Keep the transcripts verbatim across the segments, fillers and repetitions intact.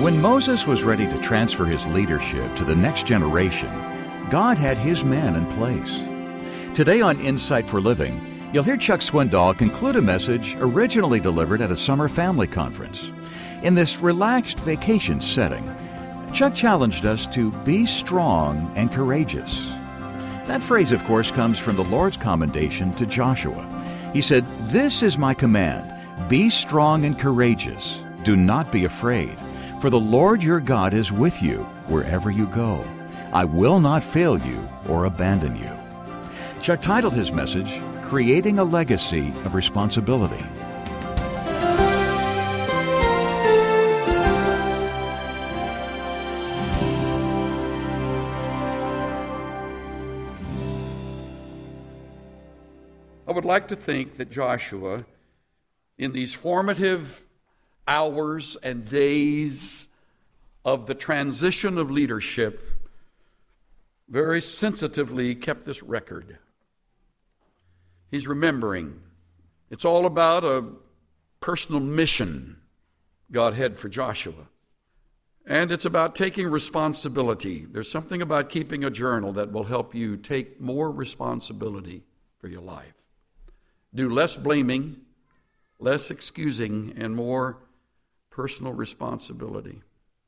When Moses was ready to transfer his leadership to the next generation, God had his man in place. Today on Insight for Living, you'll hear Chuck Swindoll conclude a message originally delivered at a summer family conference. In this relaxed vacation setting, Chuck challenged us to be strong and courageous. That phrase, of course, comes from the Lord's commendation to Joshua. He said, "This is my command, be strong and courageous. Do not be afraid, for the Lord your God is with you wherever you go. I will not fail you or abandon you." Chuck titled his message, Creating a Legacy of Responsibility. I would like to think that Joshua, in these formative hours and days of the transition of leadership, very sensitively kept this record. He's remembering. It's all about a personal mission God had for Joshua. And it's about taking responsibility. There's something about keeping a journal that will help you take more responsibility for your life. Do less blaming, less excusing, and more personal responsibility.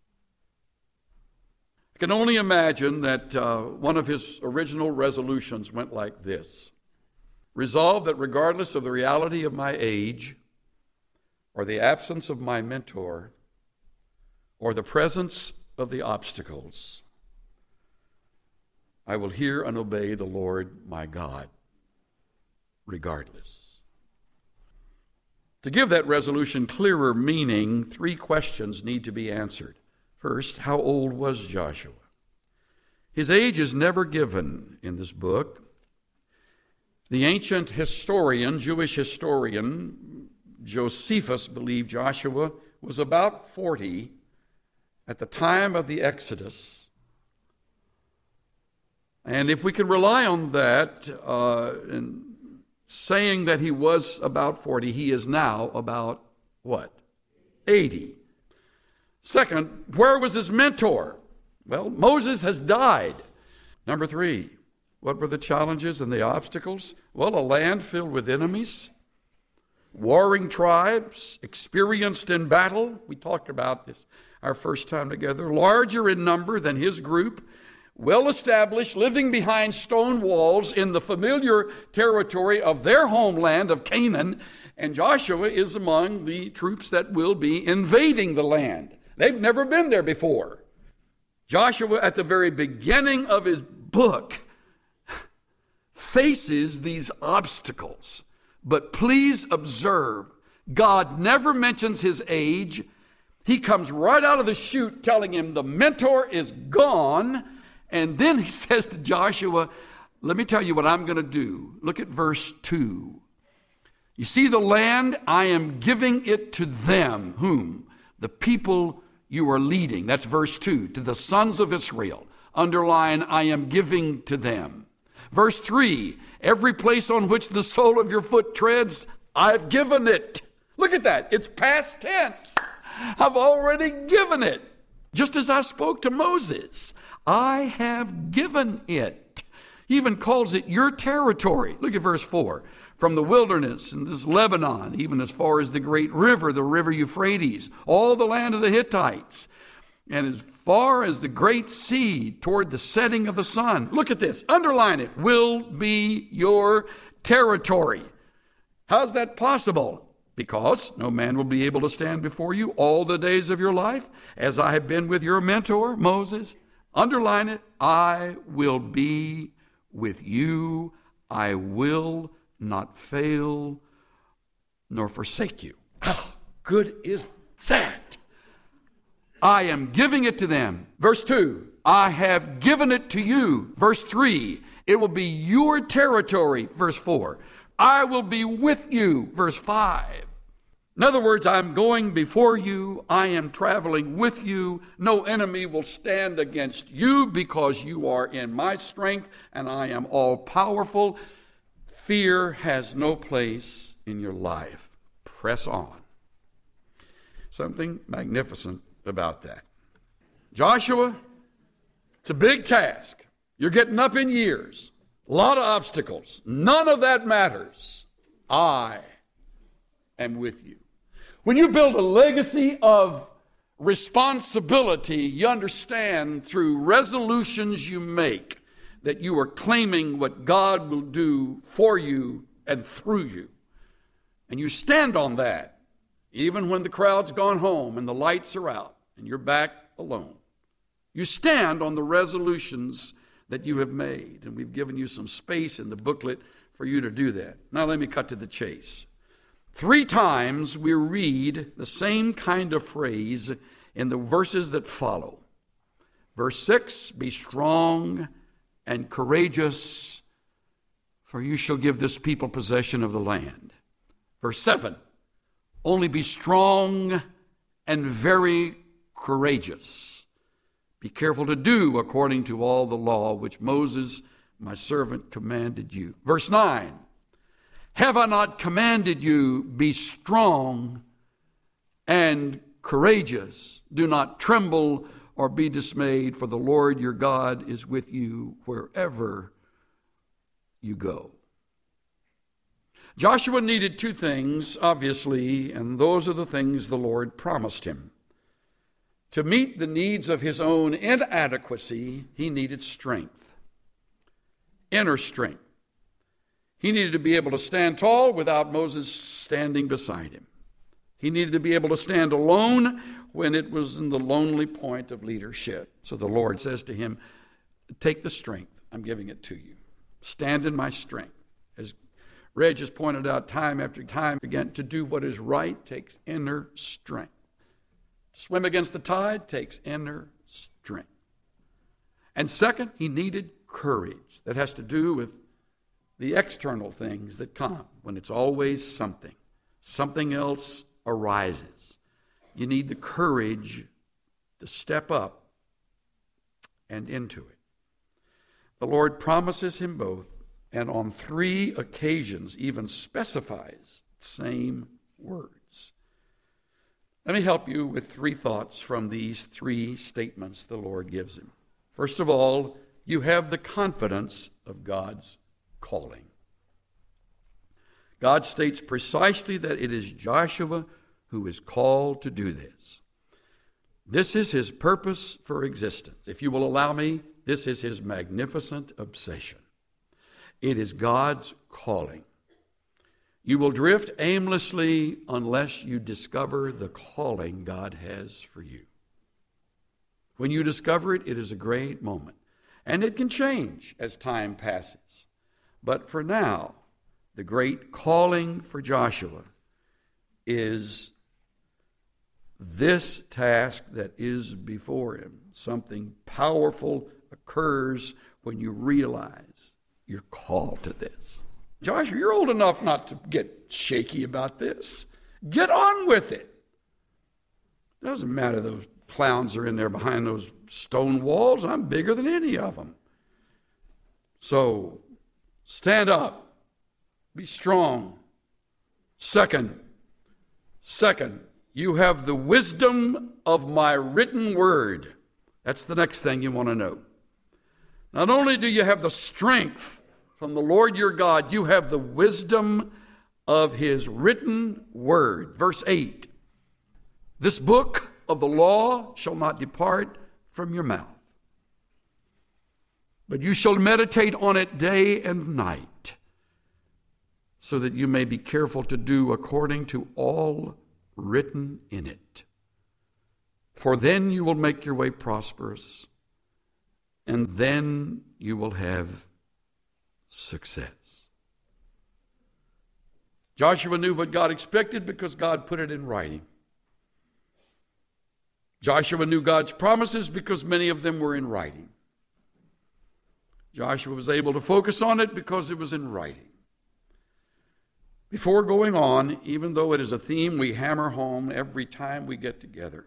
I can only imagine that uh, one of his original resolutions went like this. Resolve that regardless of the reality of my age, or the absence of my mentor, or the presence of the obstacles, I will hear and obey the Lord my God, regardless. To give that resolution clearer meaning, three questions need to be answered. First, how old was Joshua? His age is never given in this book. The ancient historian, Jewish historian, Josephus believed Joshua was about forty at the time of the Exodus. And if we can rely on that, uh, and saying that he was about forty, he is now about what? eighty. Second, where was his mentor? Well, Moses has died. Number three, what were the challenges and the obstacles? Well, a land filled with enemies, warring tribes, experienced in battle. We talked about this our first time together. Larger in number than his group, well established, living behind stone walls in the familiar territory of their homeland of Canaan. And Joshua is among the troops that will be invading the land. They've never been there before. Joshua, at the very beginning of his book, faces these obstacles. But please observe, God never mentions his age. He comes right out of the chute telling him the mentor is gone. And then he says to Joshua, let me tell you what I'm going to do. Look at verse two. You see the land, I am giving it to them. Whom? The people you are leading. That's verse two. To the sons of Israel. Underline, I am giving to them. Verse three. Every place on which the sole of your foot treads, I've given it. Look at that. It's past tense. I've already given it. Just as I spoke to Moses. I have given it. He even calls it your territory. Look at verse four. From the wilderness and this Lebanon, even as far as the great river, the river Euphrates, all the land of the Hittites, and as far as the great sea toward the setting of the sun. Look at this. Underline it. Will be your territory. How's that possible? Because no man will be able to stand before you all the days of your life, as I have been with your mentor, Moses. Underline it. I will be with you. I will not fail nor forsake you. How good is that? I am giving it to them. Verse two, I have given it to you. Verse three, it will be your territory. Verse four, I will be with you. Verse five. In other words, I'm going before you. I am traveling with you. No enemy will stand against you because you are in my strength and I am all powerful. Fear has no place in your life. Press on. Something magnificent about that. Joshua, it's a big task. You're getting up in years. A lot of obstacles. None of that matters. I am with you. When you build a legacy of responsibility, you understand through resolutions you make that you are claiming what God will do for you and through you. And you stand on that, even when the crowd's gone home and the lights are out and you're back alone. You stand on the resolutions that you have made, and we've given you some space in the booklet for you to do that. Now let me cut to the chase. Three times we read the same kind of phrase in the verses that follow. Verse six, be strong and courageous, for you shall give this people possession of the land. Verse seven, only be strong and very courageous. Be careful to do according to all the law which Moses, my servant, commanded you. Verse nine, have I not commanded you, be strong and courageous. Do not tremble or be dismayed, for the Lord your God is with you wherever you go. Joshua needed two things, obviously, and those are the things the Lord promised him. To meet the needs of his own inadequacy, he needed strength, inner strength. He needed to be able to stand tall without Moses standing beside him. He needed to be able to stand alone when it was in the lonely point of leadership. So the Lord says to him, take the strength. I'm giving it to you. Stand in my strength. As Reg has pointed out time after time again, to do what is right takes inner strength. To swim against the tide takes inner strength. And second, he needed courage. That has to do with the external things that come when it's always something. Something else arises. You need the courage to step up and into it. The Lord promises him both, and on three occasions even specifies the same words. Let me help you with three thoughts from these three statements the Lord gives him. First of all, you have the confidence of God's calling. God states precisely that it is Joshua who is called to do this. This is his purpose for existence. If you will allow me, this is his magnificent obsession. It is God's calling. You will drift aimlessly unless you discover the calling God has for you. When you discover it, it is a great moment. And it can change as time passes. But for now, the great calling for Joshua is this task that is before him. Something powerful occurs when you realize you're called to this. Joshua, you're old enough not to get shaky about this. Get on with it. Doesn't matter those clowns are in there behind those stone walls. I'm bigger than any of them. So stand up. Be strong. Second, second, you have the wisdom of my written word. That's the next thing you want to know. Not only do you have the strength from the Lord your God, you have the wisdom of his written word. Verse eight, this book of the law shall not depart from your mouth, but you shall meditate on it day and night, so that you may be careful to do according to all written in it. For then you will make your way prosperous, and then you will have success. Joshua knew what God expected because God put it in writing. Joshua knew God's promises because many of them were in writing. Joshua was able to focus on it because it was in writing. Before going on, even though it is a theme we hammer home every time we get together,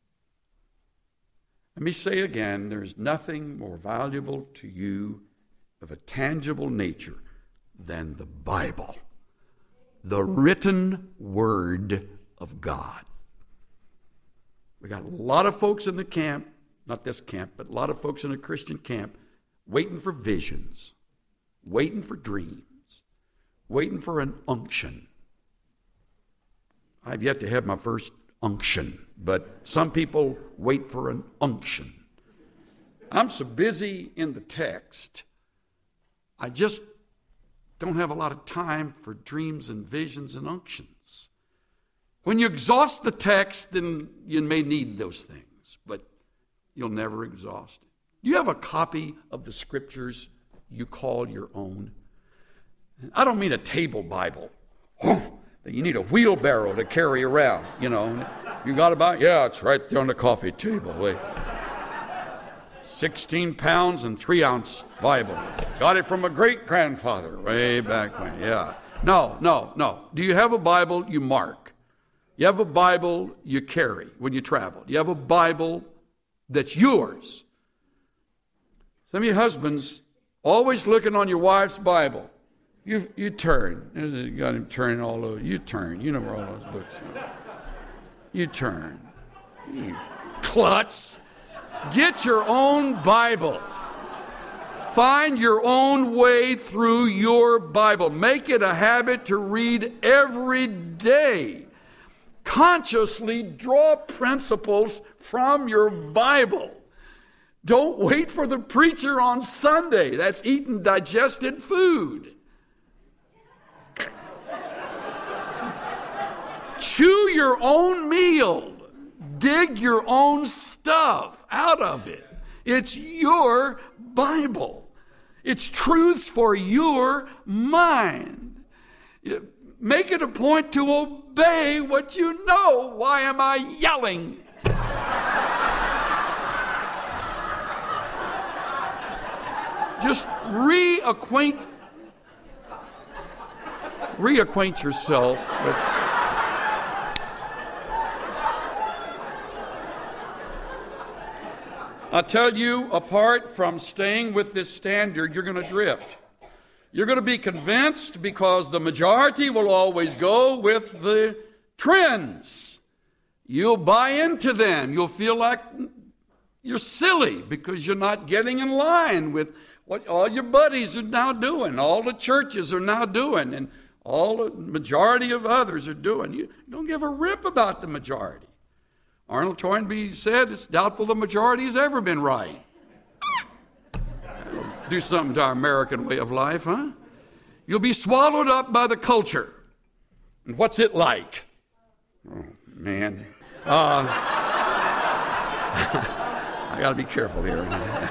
let me say again, there's nothing more valuable to you of a tangible nature than the Bible, the written word of God. We got a lot of folks in the camp, not this camp, but a lot of folks in a Christian camp waiting for visions, waiting for dreams, waiting for an unction. I've yet to have my first unction, but some people wait for an unction. I'm so busy in the text, I just don't have a lot of time for dreams and visions and unctions. When you exhaust the text, then you may need those things, but you'll never exhaust it. You have a copy of the scriptures you call your own. I don't mean a table Bible that you need a wheelbarrow to carry around, you know. You got about, yeah, it's right there on the coffee table. Wait. sixteen pounds and three ounce Bible. Got it from a great-grandfather way back when, yeah. No, no, no. Do you have a Bible you mark? You have a Bible you carry when you travel. You have a Bible that's yours. Some of you husbands always looking on your wife's Bible. You you turn. You got him turning all over. You turn. You know where all those books are. You turn. You klutz. Get your own Bible. Find your own way through your Bible. Make it a habit to read every day. Consciously draw principles from your Bible. Don't wait for the preacher on Sunday. That's eating digested food. Chew your own meal. Dig your own stuff out of it. It's your Bible. It's truths for your mind. Make it a point to obey what you know. Why am I yelling? Just reacquaint, reacquaint yourself with I tell you, apart from staying with this standard, you're going to drift. You're going to be convinced because the majority will always go with the trends. You'll buy into them. You'll feel like you're silly because you're not getting in line with what all your buddies are now doing, all the churches are now doing, and all the majority of others are doing. You don't give a rip about the majority. Arnold Toynbee said it's doubtful the majority has ever been right. That'll do something to our American way of life, huh? You'll be swallowed up by the culture. And what's it like? Oh, man. Uh, I got to be careful here.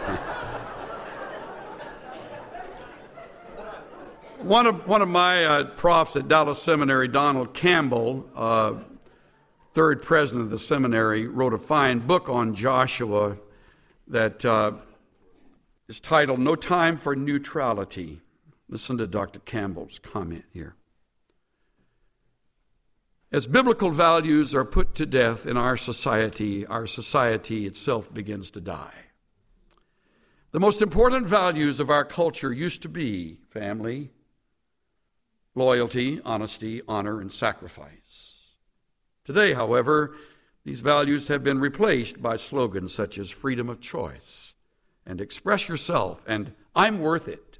one of one of my uh, profs at Dallas Seminary, Donald Campbell, uh, third president of the seminary, wrote a fine book on Joshua that uh, is titled No Time for Neutrality. Listen to Doctor Campbell's comment here. As biblical values are put to death in our society, our society itself begins to die. The most important values of our culture used to be family, loyalty, honesty, honor, and sacrifice. Today, however, these values have been replaced by slogans such as freedom of choice and express yourself and I'm worth it.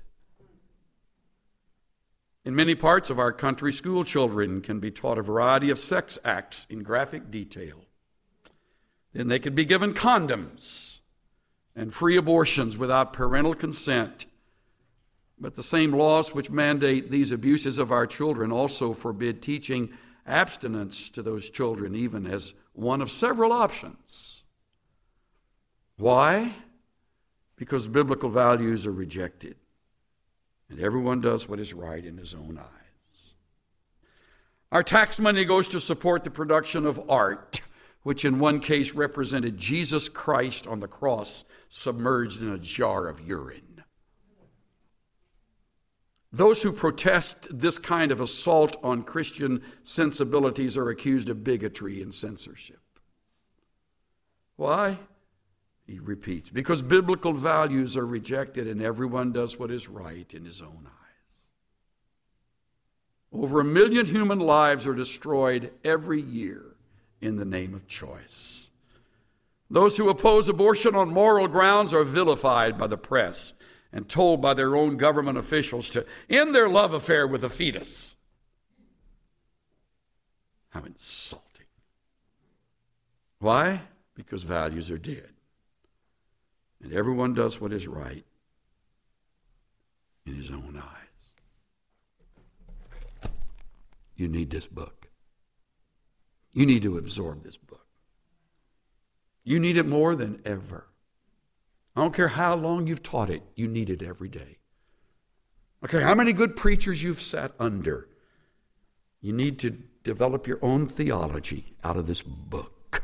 In many parts of our country, school children can be taught a variety of sex acts in graphic detail. Then they can be given condoms and free abortions without parental consent. But the same laws which mandate these abuses of our children also forbid teaching abstinence to those children, even as one of several options. Why? Because biblical values are rejected, and everyone does what is right in his own eyes. Our tax money goes to support the production of art, which in one case represented Jesus Christ on the cross submerged in a jar of urine. Those who protest this kind of assault on Christian sensibilities are accused of bigotry and censorship. Why? He repeats, because biblical values are rejected and everyone does what is right in his own eyes. Over a million human lives are destroyed every year in the name of choice. Those who oppose abortion on moral grounds are vilified by the press and told by their own government officials to end their love affair with the fetus. How insulting. Why? Because values are dead. And everyone does what is right in his own eyes. You need this book. You need to absorb this book. You need it more than ever. I don't care how long you've taught it, you need it every day. Okay, how many good preachers you've sat under. You need to develop your own theology out of this book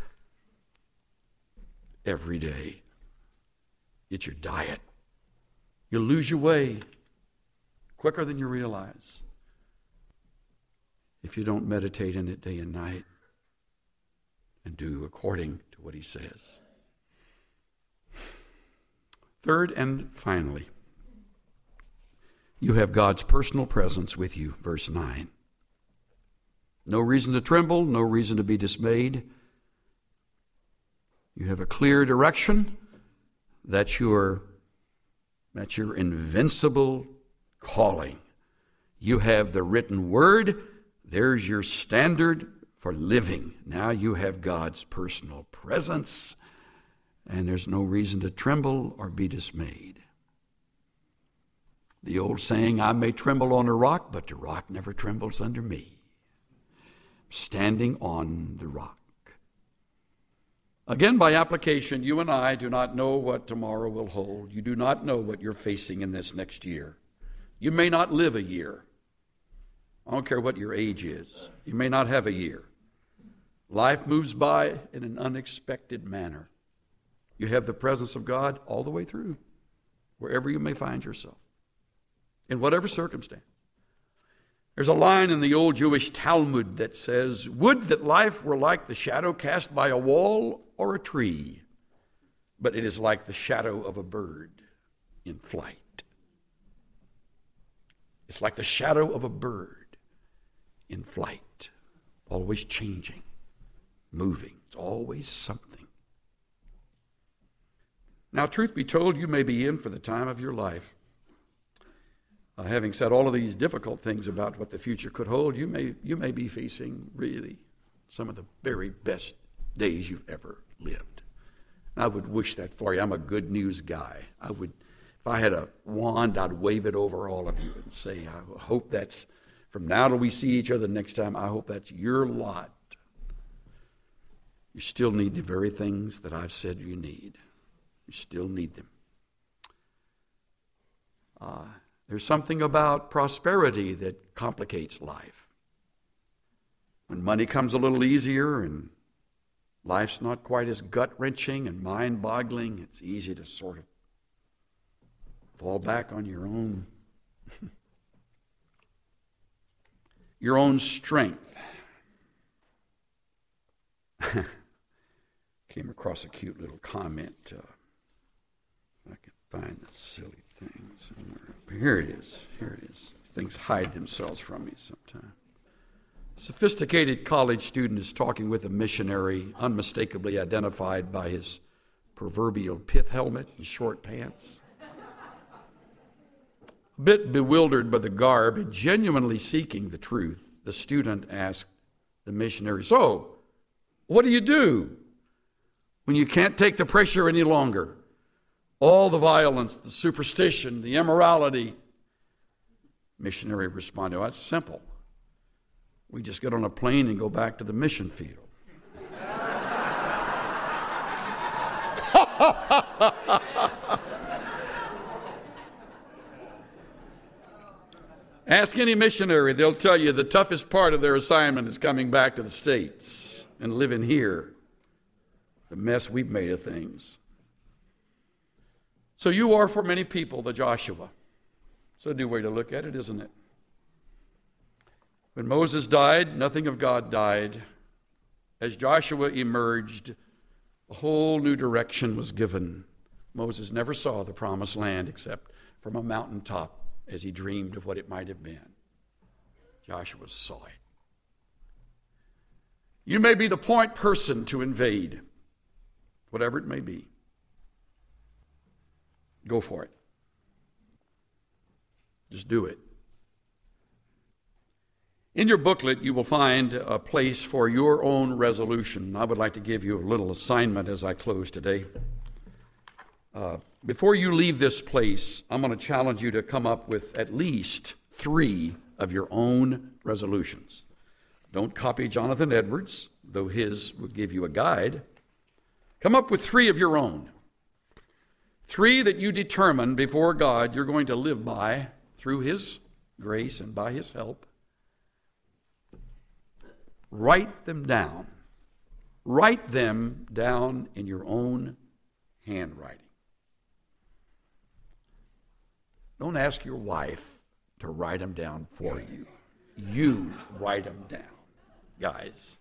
every day. It's your diet. You'll lose your way quicker than you realize if you don't meditate in it day and night and do according to what he says. Third and finally, you have God's personal presence with you, verse nine. No reason to tremble, no reason to be dismayed. You have a clear direction. That's your, that's your invincible calling. You have the written word. There's your standard for living. Now you have God's personal presence, and there's no reason to tremble or be dismayed. The old saying, I may tremble on a rock, but the rock never trembles under me. Standing on the rock. Again, by application, you and I do not know what tomorrow will hold. You do not know what you're facing in this next year. You may not live a year. I don't care what your age is. You may not have a year. Life moves by in an unexpected manner. You have the presence of God all the way through, wherever you may find yourself, in whatever circumstance. There's a line in the old Jewish Talmud that says, would that life were like the shadow cast by a wall or a tree, but it is like the shadow of a bird in flight. It's like the shadow of a bird in flight, always changing, moving. It's always something. Now, truth be told, you may be in for the time of your life. Uh, having said all of these difficult things about what the future could hold, you may you may be facing really some of the very best days you've ever lived. And I would wish that for you. I'm a good news guy. I would, if I had a wand, I'd wave it over all of you and say, I hope that's, from now till we see each other next time, I hope that's your lot. You still need the very things that I've said you need. You still need them. Uh, There's something about prosperity that complicates life. When money comes a little easier and life's not quite as gut-wrenching and mind-boggling, it's easy to sort of fall back on your own, your own strength. Came across a cute little comment. Uh, I can find the silly thing somewhere. Here it is. Here it is. Things hide themselves from me sometimes. A sophisticated college student is talking with a missionary, unmistakably identified by his proverbial pith helmet and short pants. A bit bewildered by the garb and genuinely seeking the truth, the student asked the missionary, so, what do you do when you can't take the pressure any longer? All the violence, the superstition, the immorality. Missionary responded, well, that's simple. We just get on a plane and go back to the mission field. Ask any missionary, they'll tell you the toughest part of their assignment is coming back to the States and living here. The mess we've made of things. So you are for many people the Joshua. It's a new way to look at it, isn't it? When Moses died, nothing of God died. As Joshua emerged, a whole new direction was given. Moses never saw the promised land except from a mountaintop as he dreamed of what it might have been. Joshua saw it. You may be the point person to invade. whatever it may be. Go for it. Just do it. In your booklet, you will find a place for your own resolution. I would like to give you a little assignment as I close today. Uh, before you leave this place, I'm going to challenge you to come up with at least three of your own resolutions. Don't copy Jonathan Edwards, though his will give you a guide. Come up with three of your own. Three that you determine before God you're going to live by through His grace and by His help. Write them down. Write them down in your own handwriting. Don't ask your wife to write them down for you. You write them down, guys.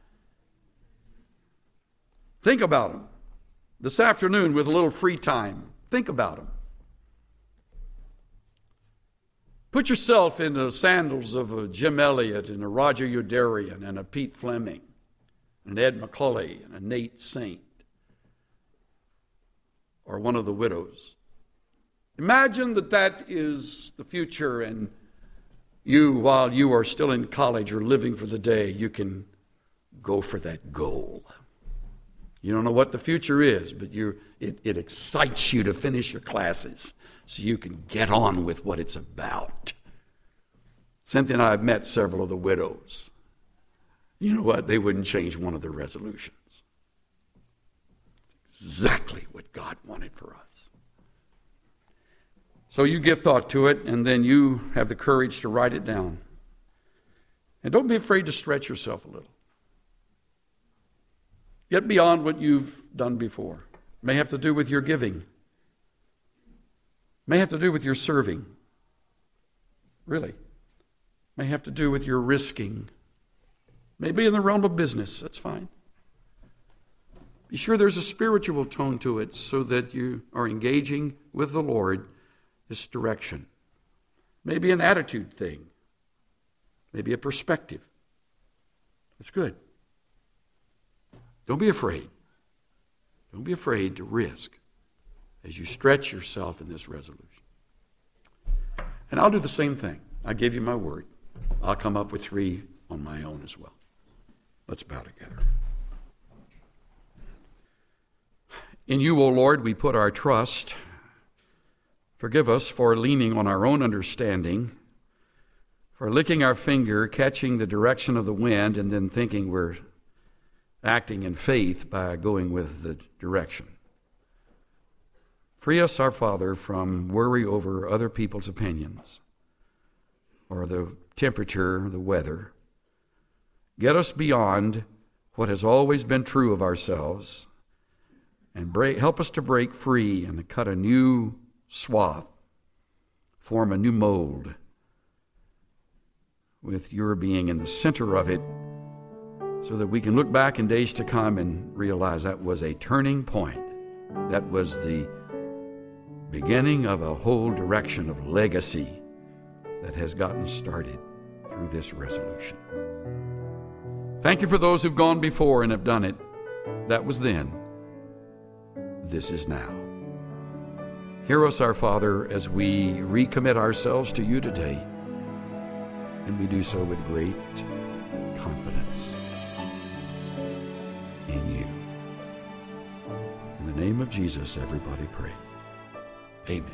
Think about them. This afternoon with a little free time, think about them. Put yourself in the sandals of a Jim Elliott and a Roger Youderian and a Pete Fleming, and Ed McCully and a Nate Saint, or one of the widows. Imagine that that is the future, and you, while you are still in college or living for the day, you can go for that goal. You don't know what the future is, but you it, it excites you to finish your classes so you can get on with what it's about. Cynthia and I have met several of the widows. You know what? They wouldn't change one of their resolutions. Exactly what God wanted for us. So you give thought to it, and then you have the courage to write it down. And don't be afraid to stretch yourself a little. Get beyond what you've done before. It may have to do with your giving. It may have to do with your serving. Really. It may have to do with your risking. Maybe in the realm of business. That's fine. Be sure there's a spiritual tone to it so that you are engaging with the Lord this direction. Maybe an attitude thing. Maybe a perspective. That's good. Don't be afraid. Don't be afraid to risk as you stretch yourself in this resolution. And I'll do the same thing. I gave you my word. I'll come up with three on my own as well. Let's bow together. In you, O Lord, we put our trust. Forgive us for leaning on our own understanding, for licking our finger, catching the direction of the wind, and then thinking we're acting in faith by going with the direction. Free us, our Father, from worry over other people's opinions or the temperature, the weather. Get us beyond what has always been true of ourselves and break, help us to break free and to cut a new swath, form a new mold with your being in the center of it, so that we can look back in days to come and realize that was a turning point. That was the beginning of a whole direction of legacy that has gotten started through this resolution. Thank you for those who've gone before and have done it. That was then. This is now. Hear us, our Father, as we recommit ourselves to you today, and we do so with great confidence in you. In the name of Jesus, everybody pray. Amen.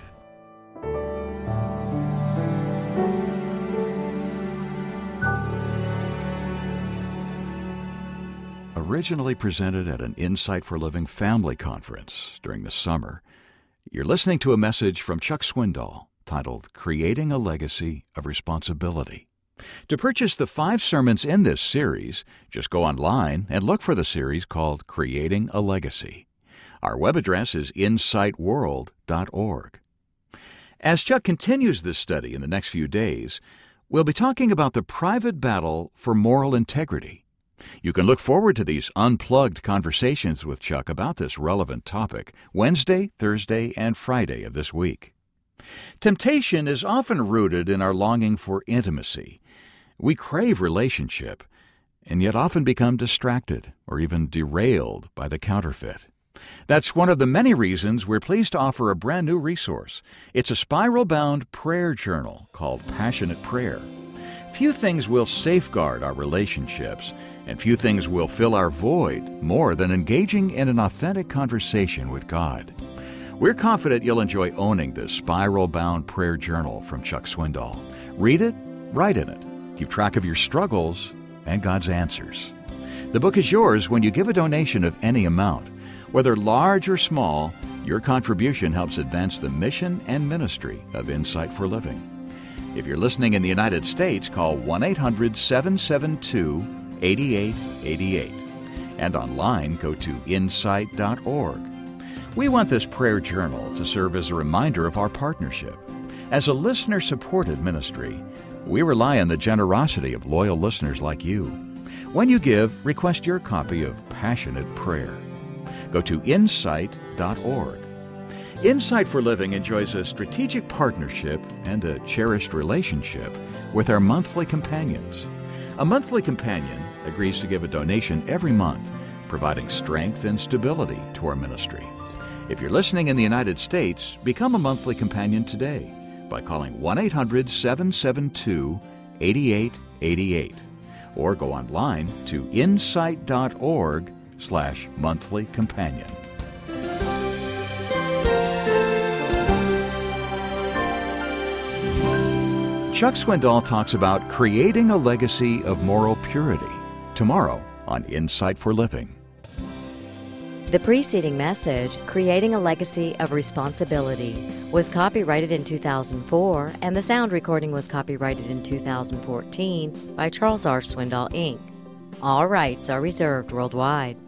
Originally presented at an Insight for Living family conference during the summer, you're listening to a message from Chuck Swindoll titled Creating a Legacy of Responsibility. To purchase the five sermons in this series, just go online and look for the series called Creating a Legacy. Our web address is insight world dot org. As Chuck continues this study in the next few days, we'll be talking about the private battle for moral integrity. You can look forward to these unplugged conversations with Chuck about this relevant topic Wednesday, Thursday, and Friday of this week. Temptation is often rooted in our longing for intimacy. We crave relationship, and yet often become distracted or even derailed by the counterfeit. That's one of the many reasons we're pleased to offer a brand new resource. It's a spiral-bound prayer journal called Passionate Prayer. Few things will safeguard our relationships, and few things will fill our void more than engaging in an authentic conversation with God. We're confident you'll enjoy owning this spiral-bound prayer journal from Chuck Swindoll. Read it, write in it, keep track of your struggles and God's answers. The book is yours when you give a donation of any amount. Whether large or small, your contribution helps advance the mission and ministry of Insight for Living. If you're listening in the United States, call one eight hundred seven seven two eight eight eight eight. And online, go to insight dot org. We want this prayer journal to serve as a reminder of our partnership. As a listener-supported ministry, we rely on the generosity of loyal listeners like you. When you give, request your copy of Passionate Prayer. Go to insight dot org. Insight for Living enjoys a strategic partnership and a cherished relationship with our monthly companions. A monthly companion agrees to give a donation every month, providing strength and stability to our ministry. If you're listening in the United States, become a monthly companion today by calling one eight hundred seven seven two eight eight eight eight or go online to insight dot org slash monthly companion. Chuck Swindoll talks about creating a legacy of moral purity tomorrow on Insight for Living. The preceding message, Creating a Legacy of Responsibility, was copyrighted in two thousand four, and the sound recording was copyrighted in two thousand fourteen by Charles R. Swindoll, Incorporated. All rights are reserved worldwide.